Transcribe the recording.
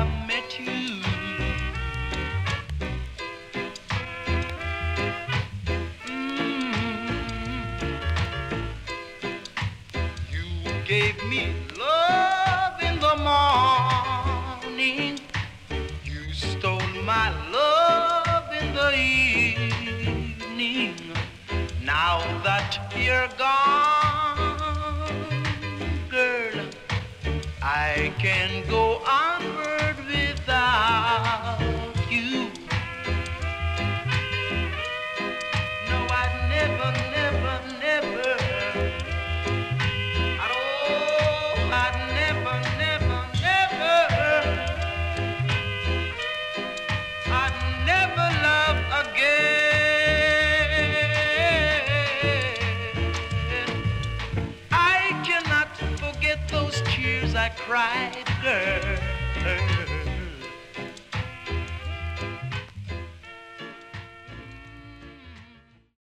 met you. You gave me love in the morning. You stole my love in the evening. Now that you're gone, girl, I can go onward without you. No, I'd never, never, never. Oh, I'd never, never, never. I'd never love again. I cannot forget those tears I cried, girl.